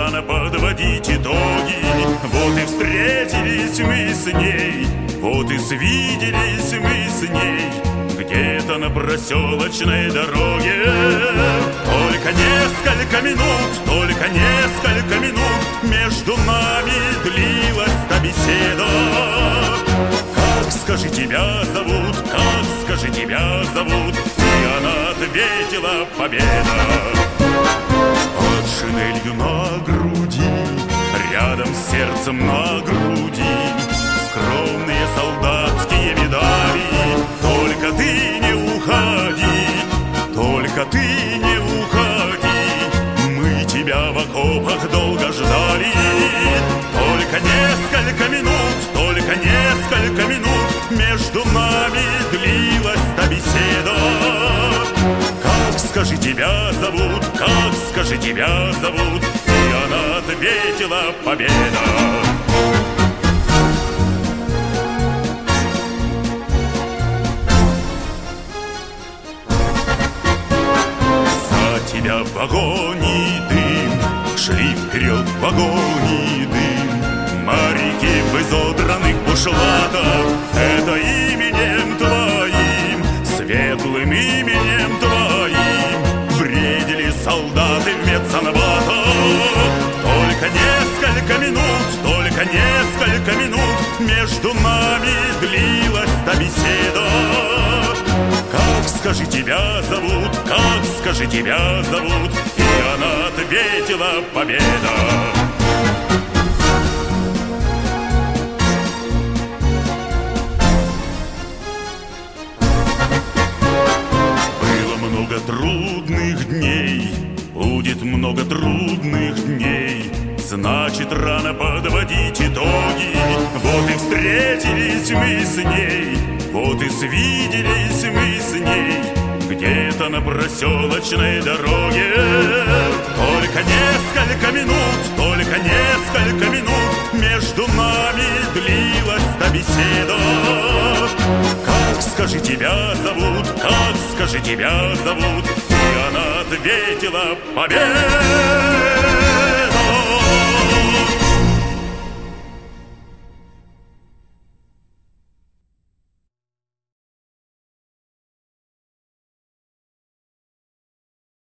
рано подводить итоги. Вот и встретились мы с ней, вот и свиделись мы с ней где-то на проселочной дороге. Только несколько минут между нами длилась та беседа. Как, скажи, тебя зовут, как, скажи, тебя зовут? И она ответила: победа. Под шинелью на груди, рядом с сердцем на груди, скромные солдатские медали. Только ты не уходи, только ты не уходи, мы тебя в окопах долго ждали. Только несколько минут между нами длилась та беседа. Как, скажи, тебя зовут, как, скажи, тебя зовут? И она ответила: победа. За тебя в вагоне дым, шли вперед в вагоне дым. Моряки в изодранных бушлатах, это именем твоим, светлым именем твоим, бредили солдаты в медсанбатах. Только несколько минут между нами длилась та беседа. Как, скажи, тебя зовут, как, скажи, тебя зовут? И она ответила: победа. Много трудных дней, будет много трудных дней, значит, рано подводить итоги. Вот и встретились мы с ней, вот и свиделись мы с ней где-то на проселочной дороге. Только несколько минут между нами длилась та беседа. Как, скажи, тебя зовут, как, скажи, тебя зовут? И она ответила: победа.